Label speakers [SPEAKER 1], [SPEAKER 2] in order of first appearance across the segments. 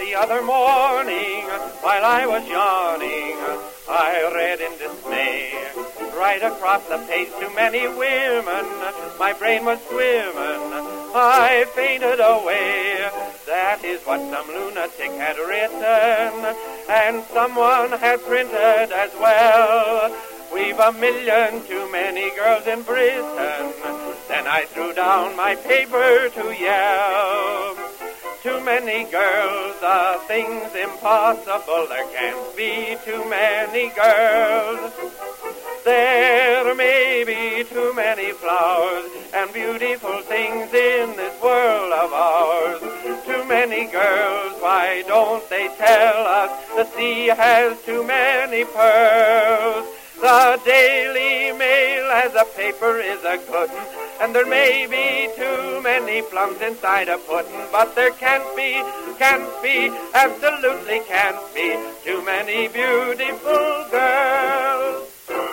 [SPEAKER 1] the other morning, while I was yawning, I read in dismay, right across the page, too many women, my brain was swimming, I fainted away. That is what some lunatic had written, and someone had printed as well. We've 1,000,000 too many girls in Britain. Then I threw down my paper to yell. Too many girls, the thing's impossible. There can't be too many girls. There may be too many flowers and beautiful things in this world of ours. Too many girls, why don't they tell us the sea has too many pearls? The Daily Mail as a paper is a good one, and there may be too many plums inside a pudding, but there can't be, absolutely can't be too many beautiful girls.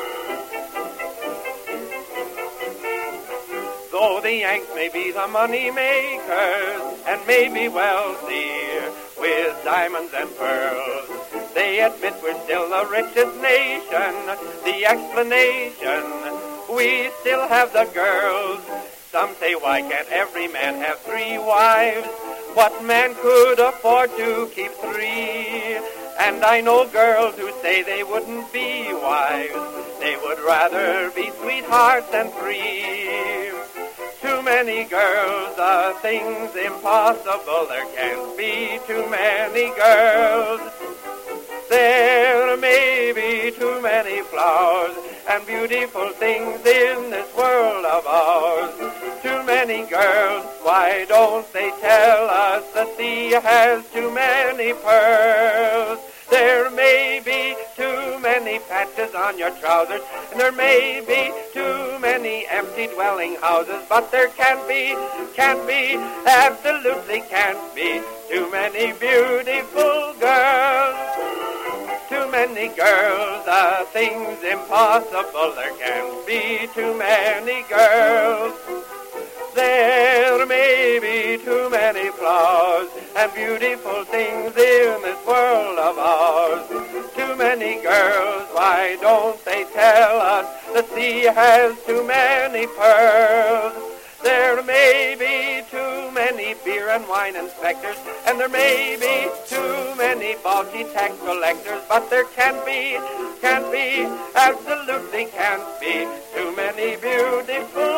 [SPEAKER 1] Though the Yanks may be the money makers and may be wealthy with diamonds and pearls, they admit we're still the richest nation. The explanation, we still have the girls. Some say, why can't every man have 3 wives? What man could afford to keep 3? And I know girls who say they wouldn't be wives. They would rather be sweethearts and free. Too many girls, the thing's impossible. There can't be too many girls. There may be too many flowers and beautiful things in this world of ours. Too many girls, why don't they tell us the sea has too many pearls? There may be too many patches on your trousers, and there may be too many empty dwelling houses, but there can't be, absolutely can't be too many beautiful girls. Too many girls, the thing's impossible. There can't be too many girls. There may be too many flowers and beautiful things in this world of ours. Too many girls, why don't they tell us the sea has too many pearls? There may be too many beer and wine inspectors, and there may be too many bulgy tax collectors, but there can't be, absolutely can't be too many beautiful